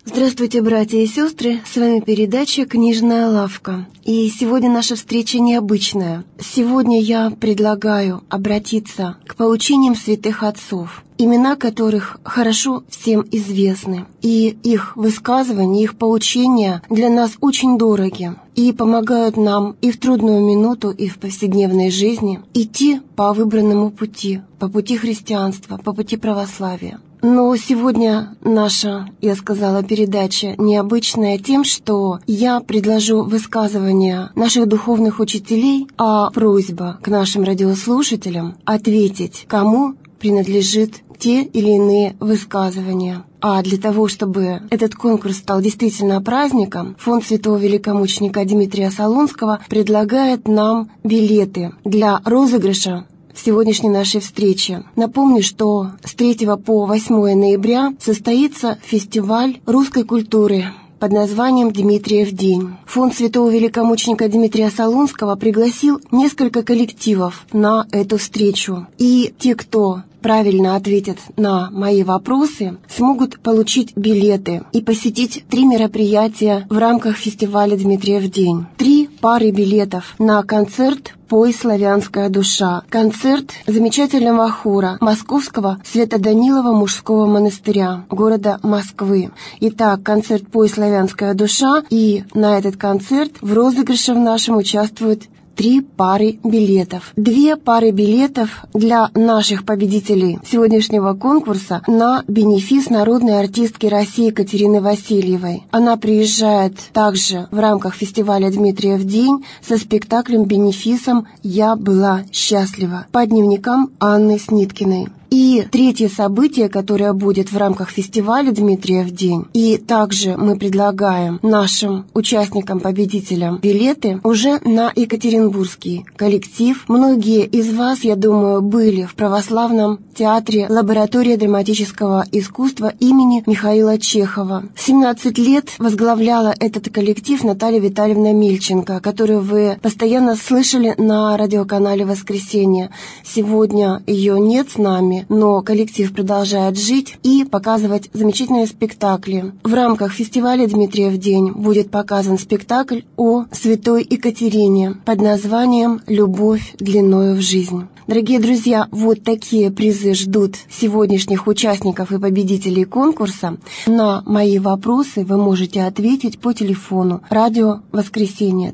Здравствуйте, братья и сестры, с вами передача «Книжная лавка». И сегодня наша встреча необычная. Сегодня я предлагаю обратиться к поучениям святых отцов, имена которых хорошо всем известны. И их высказывания, их поучения для нас очень дороги и помогают нам и в трудную минуту, и в повседневной жизни идти по выбранному пути, по пути христианства, по пути православия. Но сегодня наша, я сказала, передача необычная тем, что я предложу высказывания наших духовных учителей, а просьба к нашим радиослушателям ответить, кому принадлежит те или иные высказывания. А для того, чтобы этот конкурс стал действительно праздником, фонд святого великомученика Дмитрия Солунского предлагает нам билеты для розыгрыша в сегодняшней нашей встрече. Напомню, что с 3 по 8 ноября состоится фестиваль русской культуры под названием «Дмитриев день». Фонд святого великомученика Дмитрия Солунского пригласил несколько коллективов на эту встречу. И те, кто правильно ответят на мои вопросы, смогут получить билеты и посетить 3 мероприятия в рамках фестиваля «Дмитриев день». 3 пары билетов на концерт «Пой, славянская душа», концерт замечательного хора Московского Свято-Данилова мужского монастыря города Москвы. Итак, концерт «Пой, славянская душа», и на этот концерт в розыгрыше в нашем участвуют 3 пары билетов. 2 пары билетов для наших победителей сегодняшнего конкурса на бенефис народной артистки России Екатерины Васильевой. Она приезжает также в рамках фестиваля «Дмитриев день» со спектаклем-бенефисом «Я была счастлива» по дневникам Анны Сниткиной. И третье событие, которое будет в рамках фестиваля «Дмитриев день», и также мы предлагаем нашим участникам-победителям билеты уже на екатеринбургский коллектив. Многие из вас, я думаю, были в православном театре «Лаборатория драматического искусства» имени Михаила Чехова. 17 лет возглавляла этот коллектив Наталья Витальевна Мильченко, которую вы постоянно слышали на радиоканале «Воскресенье». Сегодня ее нет с нами, но коллектив продолжает жить и показывать замечательные спектакли. В рамках фестиваля «Дмитриев день» будет показан спектакль о святой Екатерине под названием «Любовь длиною в жизнь». Дорогие друзья, вот такие призы ждут сегодняшних участников и победителей конкурса. На мои вопросы вы можете ответить по телефону радио «Воскресенье»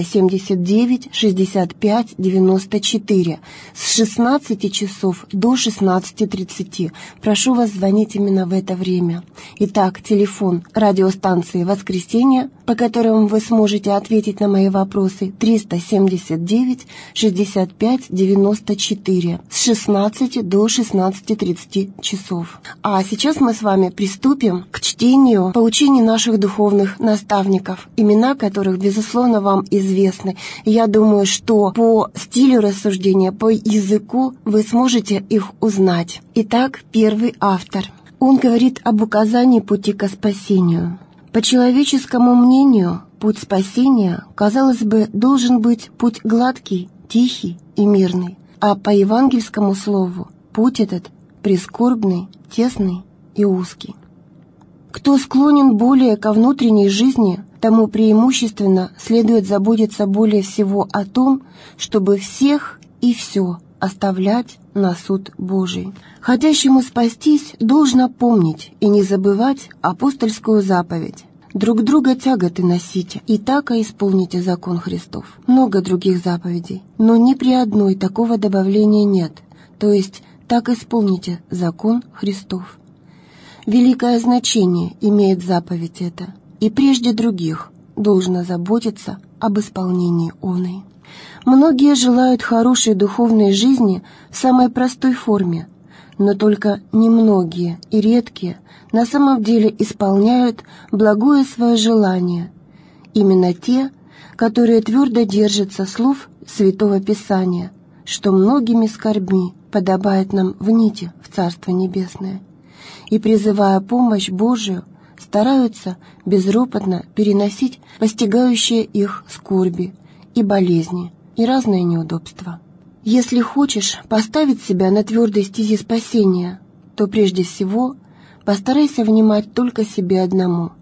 379 65 94 с 16 часов до 16:30. Прошу вас звонить именно в это время. Итак, телефон радиостанции «Воскресенье», по которому вы сможете ответить на мои вопросы, 379 65 94 с 16 до 16:30 часов. А сейчас мы с вами приступим к чтению поучений наших духовных наставников, имена которых, безусловно, вам известны. Я думаю, что по стилю рассуждения, по языку вы сможете их узнать. Итак, первый автор. Он говорит об указании пути ко спасению. По человеческому мнению, путь спасения, казалось бы, должен быть путь гладкий, тихий и мирный. А по евангельскому слову путь этот прискорбный, тесный и узкий. Кто склонен более ко внутренней жизни, тому преимущественно следует заботиться более всего о том, чтобы всех и все оставлять на суд Божий. Хотящему спастись должно помнить и не забывать апостольскую заповедь: друг друга тяготы носите, и так исполните закон Христов. Много других заповедей, но ни при одной такого добавления нет, то есть так исполните закон Христов. Великое значение имеет заповедь эта, и прежде других должно заботиться об исполнении оной. Многие желают хорошей духовной жизни в самой простой форме, но только немногие и редкие на самом деле исполняют благое свое желание. Именно те, которые твердо держатся слов Святого Писания, что многими скорбьми подобает нам внийти в Царство Небесное, и, призывая помощь Божию, стараются безропотно переносить постигающие их скорби и болезни и разные неудобства. Если хочешь поставить себя на твердой стези спасения, то прежде всего постарайся внимать только себе одному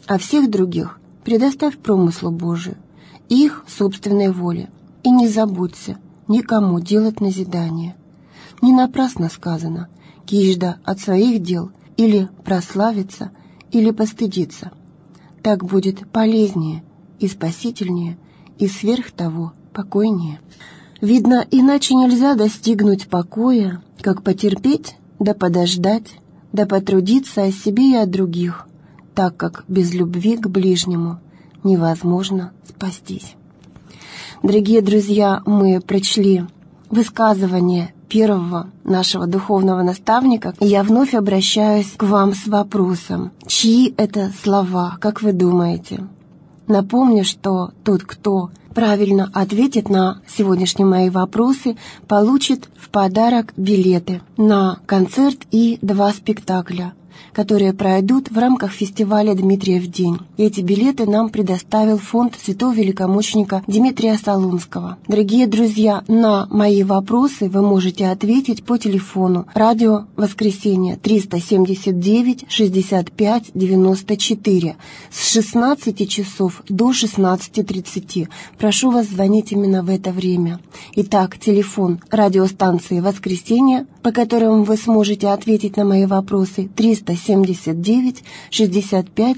а всех других предоставь промыслу Божию, их собственной воле, и не забудься никому делать назидание. Не напрасно сказано: кижда от своих дел или прославиться, или постыдиться. Так будет полезнее и спасительнее, и сверх того покойнее. Видно, иначе нельзя достигнуть покоя, как потерпеть, да подождать, да потрудиться о себе и о других, так как без любви к ближнему невозможно спастись. Дорогие друзья, мы прочли высказывание первого нашего духовного наставника, и я вновь обращаюсь к вам с вопросом: чьи это слова, как вы думаете? Напомню, что тот, кто правильно ответит на сегодняшние мои вопросы, получит в подарок билеты на концерт и 2 спектакля, которые пройдут в рамках фестиваля «Дмитриев день». И эти билеты нам предоставил фонд святого великомученика Дмитрия Солунского. Дорогие друзья, на мои вопросы вы можете ответить по телефону радио «Воскресенье» 379 65 94 с 16 часов до 16:30. Прошу вас звонить именно в это время. Итак, телефон радиостанции «Воскресенье», по которому вы сможете ответить на мои вопросы, 379 65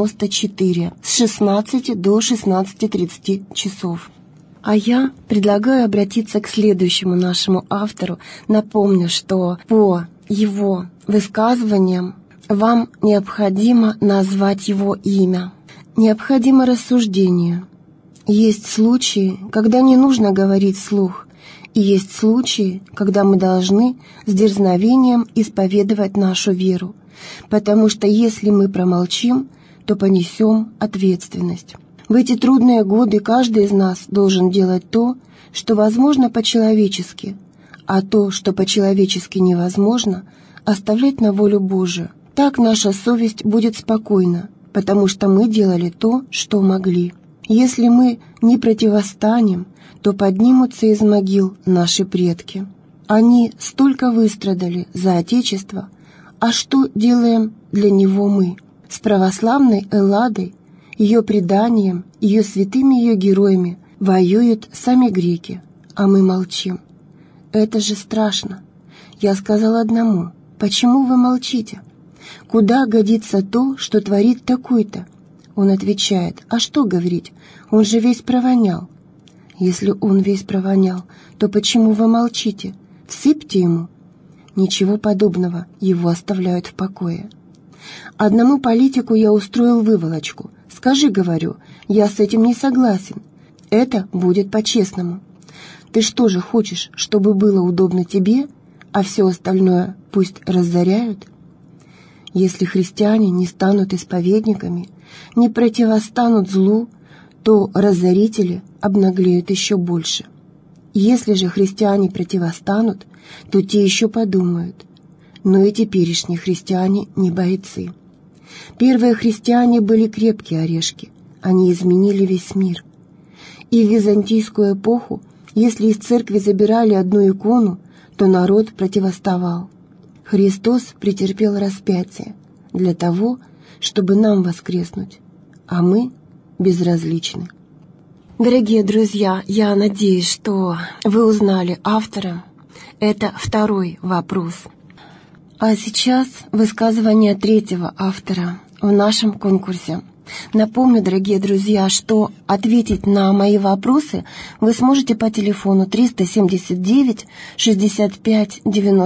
94 с 16 до 16:30 часов. А я предлагаю обратиться к следующему нашему автору. Напомню, что по его высказываниям вам необходимо назвать его имя. Необходимо рассуждение. Есть случаи, когда не нужно говорить вслух, и есть случаи, когда мы должны с дерзновением исповедовать нашу веру, потому что если мы промолчим, то понесем ответственность. В эти трудные годы каждый из нас должен делать то, что возможно по-человечески, а то, что по-человечески невозможно, оставлять на волю Божию. Так наша совесть будет спокойна, потому что мы делали то, что могли. Если мы не противостанем, то поднимутся из могил наши предки. Они столько выстрадали за Отечество, а что делаем для него мы? С православной Элладой, ее преданием, ее святыми ее героями воюют сами греки, а мы молчим. Это же страшно. Я сказал одному: почему вы молчите? Куда годится то, что творит такой-то? Он отвечает: а что говорить, он же весь провонял. Если он весь провонял, то почему вы молчите? Всыпьте ему. Ничего подобного, его оставляют в покое. Одному политику я устроил выволочку. Скажи, говорю, я с этим не согласен. Это будет по-честному. Ты что же хочешь, чтобы было удобно тебе, а все остальное пусть разоряют? Если христиане не станут исповедниками, не противостанут злу, то разорители обнаглеют еще больше. Если же христиане противостанут, то те еще подумают. Но и теперешние христиане не бойцы. Первые христиане были крепкие орешки, они изменили весь мир. И в византийскую эпоху, если из церкви забирали одну икону, то народ противоставал. Христос претерпел распятие для того, чтобы нам воскреснуть, а мы безразличны. Дорогие друзья, я надеюсь, что вы узнали автора. Это второй вопрос. А сейчас высказывание третьего автора в нашем конкурсе. Напомню, дорогие друзья, что ответить на мои вопросы вы сможете по телефону 379 65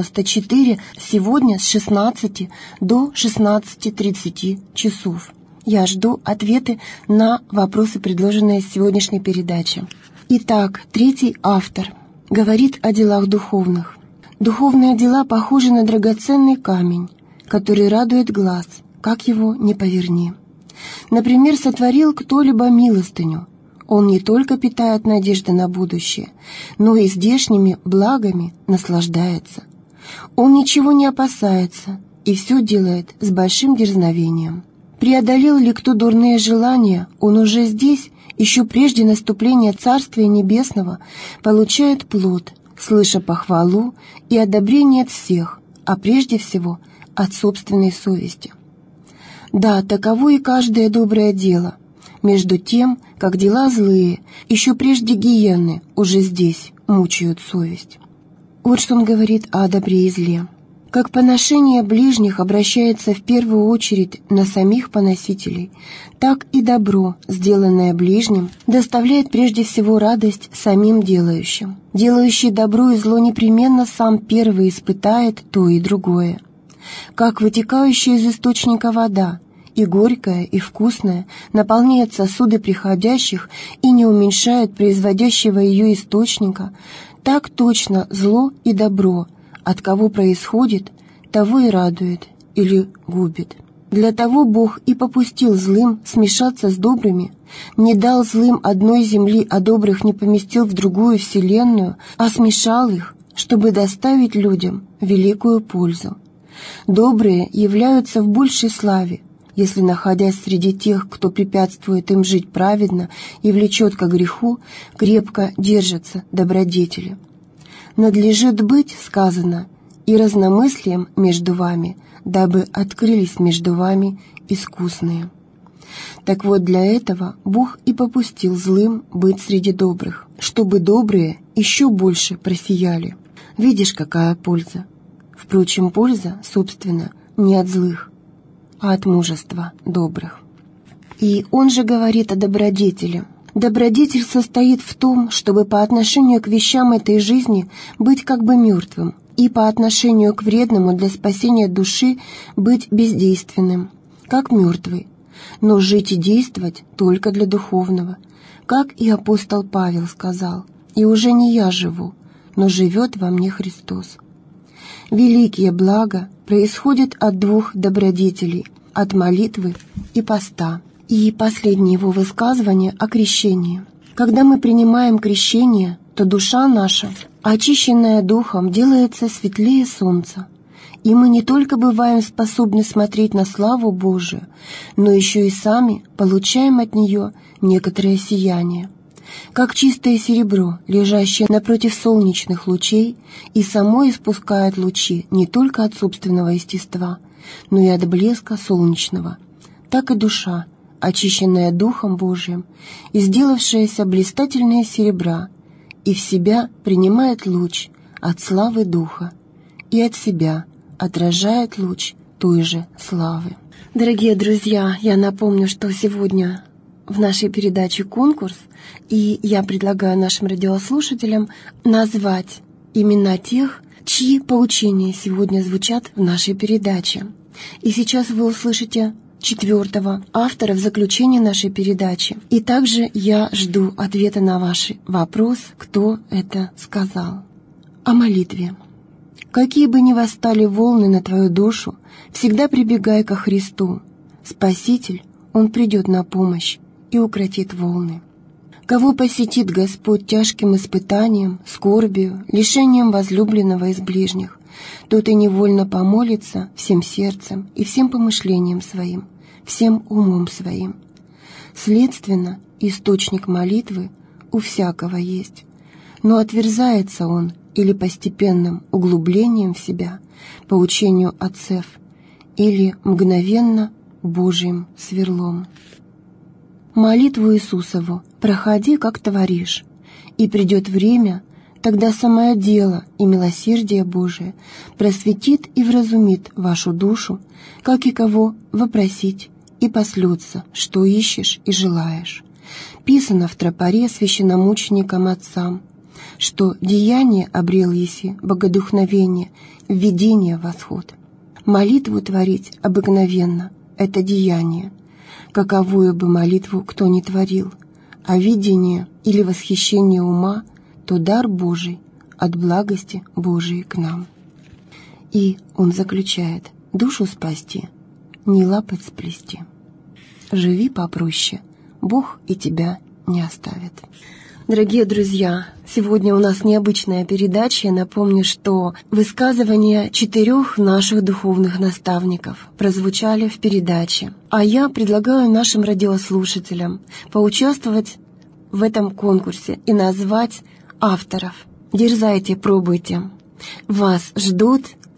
94 сегодня с 16 до 16:30 часов. Я жду ответы на вопросы, предложенные в сегодняшней передаче. Итак, третий автор говорит о делах духовных. Духовные дела похожи на драгоценный камень, который радует глаз, как его ни поверни. Например, сотворил кто-либо милостыню. Он не только питает надежды на будущее, но и здешними благами наслаждается. Он ничего не опасается и все делает с большим дерзновением. Преодолел ли кто дурные желания, он уже здесь, еще прежде наступления Царствия Небесного, получает плод, слыша похвалу и одобрение от всех, а прежде всего от собственной совести. Да, таково и каждое доброе дело. Между тем, как дела злые, еще прежде гиены уже здесь мучают совесть. Вот что он говорит о добре и зле. Как поношение ближних обращается в первую очередь на самих поносителей, так и добро, сделанное ближним, доставляет прежде всего радость самим делающим. Делающий добро и зло непременно сам первый испытает то и другое. Как вытекающая из источника вода, и горькая, и вкусная, наполняет сосуды приходящих и не уменьшает производящего ее источника, так точно зло и добро, от кого происходит, того и радует или губит. Для того Бог и попустил злым смешаться с добрыми, не дал злым одной земли, а добрых не поместил в другую вселенную, а смешал их, чтобы доставить людям великую пользу. Добрые являются в большей славе, если, находясь среди тех, кто препятствует им жить праведно и влечет ко греху, крепко держатся добродетели. «Надлежит быть, — сказано, — и разномыслием между вами, дабы открылись между вами искусные». Так вот, для этого Бог и попустил злым быть среди добрых, чтобы добрые еще больше просияли. Видишь, какая польза? Впрочем, польза, собственно, не от злых, а от мужества добрых. И он же говорит о добродетели. Добродетель состоит в том, чтобы по отношению к вещам этой жизни быть как бы мертвым, и по отношению к вредному для спасения души быть бездейственным, как мертвый, но жить и действовать только для духовного, как и апостол Павел сказал: «И уже не я живу, но живет во мне Христос». Великие блага происходят от двух добродетелей, от молитвы и поста. И последнее его высказывание о крещении. Когда мы принимаем крещение, то душа наша, очищенная духом, делается светлее солнца, и мы не только бываем способны смотреть на славу Божию, но еще и сами получаем от нее некоторое сияние. Как чистое серебро, лежащее напротив солнечных лучей, и само испускает лучи не только от собственного естества, но и от блеска солнечного, так и душа, очищенная Духом Божиим и сделавшаяся блистательнее серебра, и в себя принимает луч от славы Духа, и от себя отражает луч той же славы. Дорогие друзья, я напомню, что сегодня в нашей передаче конкурс, и я предлагаю нашим радиослушателям назвать имена тех, чьи поучения сегодня звучат в нашей передаче. И сейчас вы услышите 4-го автора в заключении нашей передачи. И также я жду ответа на ваш вопрос, кто это сказал. О молитве. Какие бы ни восстали волны на твою душу, всегда прибегай ко Христу. Спаситель, Он придет на помощь и укротит волны. Кого посетит Господь тяжким испытанием, скорбью, лишением возлюбленного из ближних, тот и невольно помолится всем сердцем и всем помышлением своим, всем умом своим. Следственно, источник молитвы у всякого есть, но отверзается он или постепенным углублением в себя, по учению отцев, или мгновенно Божьим сверлом. Молитву Иисусову проходи, как творишь, и придет время, тогда самое дело и милосердие Божие просветит и вразумит вашу душу, как и кого вопросить, и послется, что ищешь и желаешь. Писано в тропаре священномученикам отцам, что деяние обрел еси богодухновение, введение в восход. Молитву творить обыкновенно — это деяние, каковую бы молитву кто ни творил, а видение или восхищение ума — то дар Божий от благости Божией к нам. И он заключает: душу спасти, не лапоть сплести. Живи попроще, Бог и тебя не оставит. Дорогие друзья, сегодня у нас необычная передача. Я напомню, что высказывания 4 наших духовных наставников прозвучали в передаче. А я предлагаю нашим радиослушателям поучаствовать в этом конкурсе и назвать авторов. Дерзайте, пробуйте. Вас ждут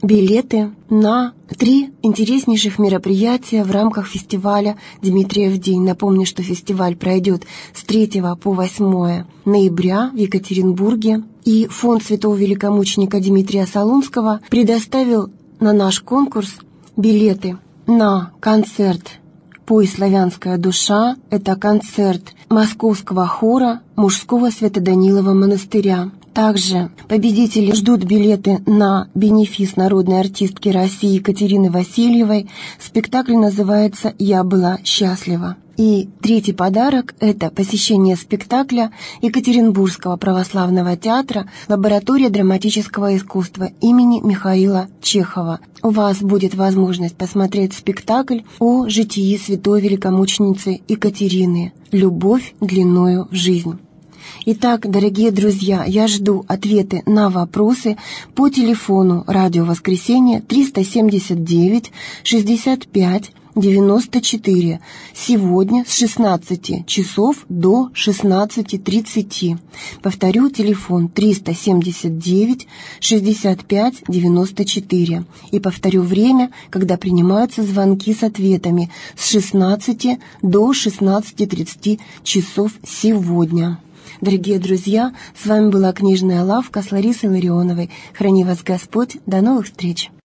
билеты на 3 интереснейших мероприятия в рамках фестиваля «Дмитриев день». Напомню, что фестиваль пройдет с 3 по 8 ноября в Екатеринбурге. И фонд святого великомученика Дмитрия Солунского предоставил на наш конкурс билеты на концерт «Пой, славянская душа». Это концерт Московского хора мужского Свято-Данилова монастыря. Также победители ждут билеты на бенефис народной артистки России Екатерины Васильевой. Спектакль называется «Я была счастлива». И 3-й подарок – это посещение спектакля Екатеринбургского православного театра «Лаборатория драматического искусства» имени Михаила Чехова. У вас будет возможность посмотреть спектакль о житии святой великомученицы Екатерины «Любовь длиною в жизнь». Итак, дорогие друзья, я жду ответы на вопросы по телефону «Радио Воскресенье» 379 65 94 сегодня с 16 часов до 16:30. Повторю, телефон 379 65 94. И повторю время, когда принимаются звонки с ответами с 16 до 16:30 часов сегодня. Дорогие друзья, с вами была книжная лавка с Ларисой Ларионовой. Храни вас Господь. До новых встреч!